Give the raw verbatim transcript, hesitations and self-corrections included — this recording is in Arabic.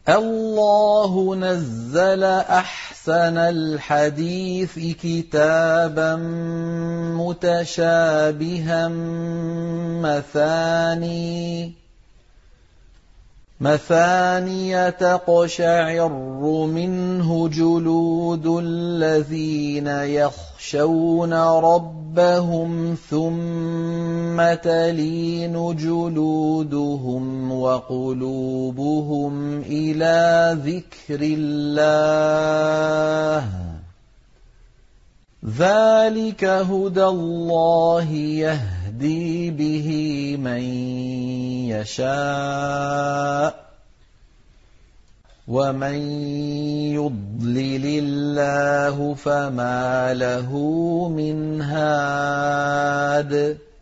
الله نزل أحسن الحديث كتابا متشابها مثاني مثانية تقشعر منه جلود الذين يخشون ربهم ثم تلين جلودهم وقلوبهم إلى ذكر الله ذلك هدى الله يهدي به من يشاء ومن يضلل الله فما له من هاد